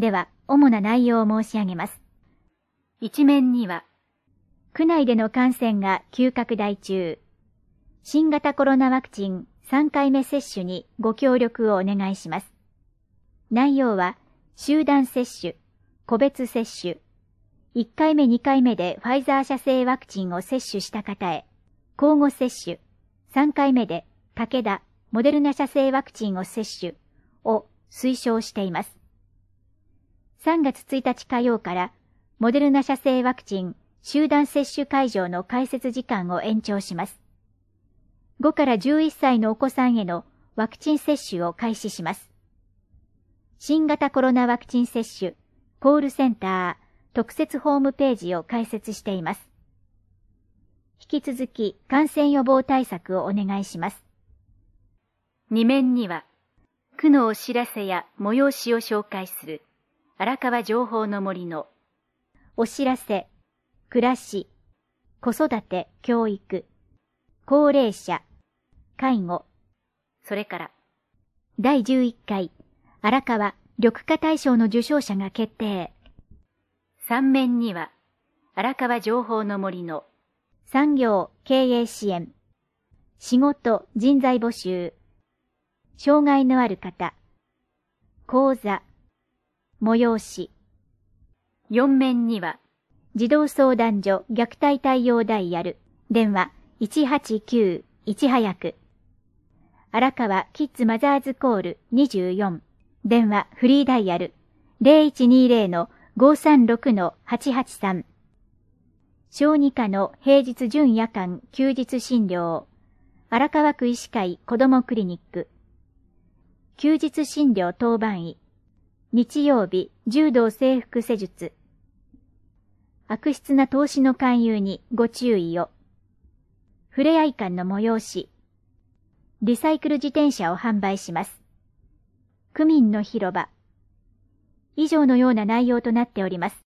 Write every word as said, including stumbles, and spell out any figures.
では、主な内容を申し上げます。一面には、区内での感染が急拡大中、新型コロナワクチンさんかいめ接種にご協力をお願いします。内容は、集団接種、個別接種、いっかいめにかいめでファイザー社製ワクチンを接種した方へ、交互接種、さんかいめで武田、モデルナ社製ワクチンを接種を推奨しています。さんがつついたち火曜からモデルナ社製ワクチン集団接種会場の開設時間を延長します。ごからじゅういっさいのお子さんへのワクチン接種を開始します。新型コロナワクチン接種コールセンター特設ホームページを開設しています。引き続き感染予防対策をお願いします。に面には、区のお知らせや催しを紹介する荒川情報の森のお知らせ、暮らし、子育て、教育、高齢者、介護、それからだいじゅういっかい荒川緑化大賞の受賞者が決定。さん面には荒川情報の森の産業経営支援、仕事人材募集、障害のある方、講座、催し。よん面には、児童相談所虐待対応ダイヤル、電話いちはちきゅういち早く。荒川キッズマザーズコールにじゅうよん、電話フリーダイヤル ゼロいちにゼロ のごさんろくのはちはちさん。小児科の平日準夜間休日診療、荒川区医師会子どもクリニック。休日診療当番医、日曜日柔道整復施術。悪質な投資の勧誘にご注意を。ふれあい館の催し。リサイクル自転車を販売します。区民の広場。以上のような内容となっております。